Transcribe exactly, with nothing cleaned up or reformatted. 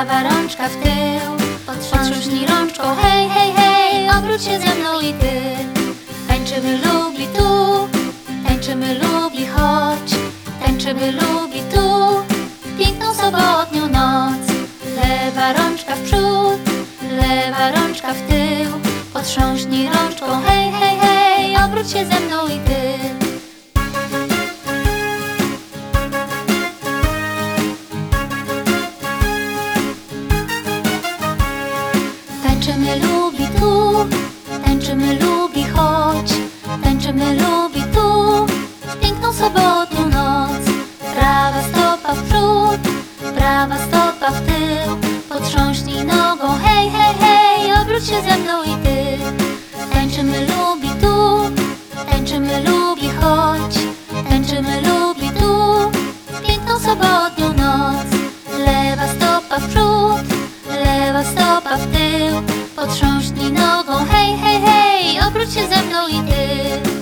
prawa rączka w tył, potrząśnij rączką, hej, hej, hej, obróć się ze mną i ty. Tańczymy lubi tu, tańczymy lubi chodź, tańczymy lubi tu, piękną sobotnią noc. Lewa rączka w przód, lewa rączka w tył, potrząśnij rączką, hej, hej, hej, obróć się ze mną i ty. Tańczymy lubi tu, tańczymy lubi chodź, tańczymy lubi tu, piękną sobotnią noc. Prawa stopa w przód, prawa stopa w tył, potrząśnij nogą, hej, hej, hej, obróć się ze mną i ty. Tańczymy lubi tu, tańczymy lubi chodź, tańczymy lubi tu, piękną sobotnią noc. Lewa stopa w przód, lewa stopa w tył, potrząśnij nogą, hej, hej, hej, obróć się ze mną i ty.